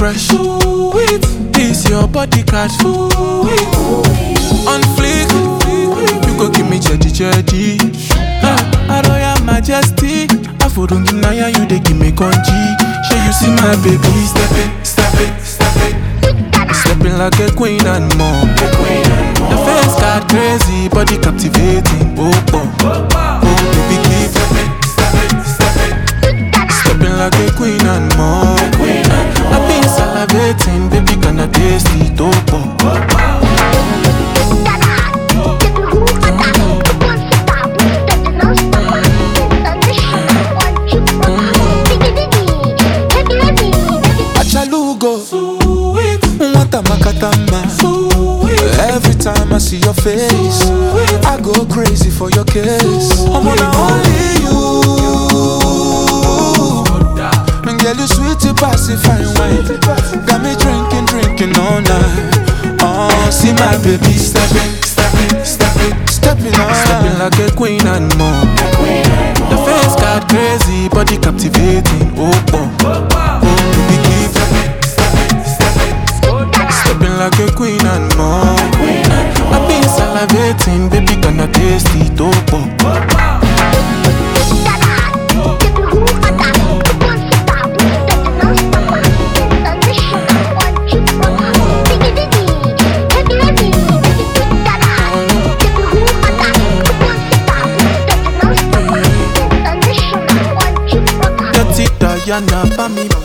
fresh. This your body card. On fleek, you go give me jetty. I Royal Majesty. I for don't give Naya, you they give me congee. Shall you see my baby stepping? Stepping like a queen and more. The face got crazy, body captivating. Oh, baby, keep stepping like a queen and more. I've been salivating, baby, can I taste it? Oh, every time I see your face, I go crazy for your kiss. I'm on only you. And girl, you sweet to pacify wine. Got me drinking all night. Oh, see my baby stepping like a queen and more. The face got crazy, body captivating. Oh, baby, keep stepping like a queen and more. I've been salivating, baby, can I taste it? Oh, Diana, for me.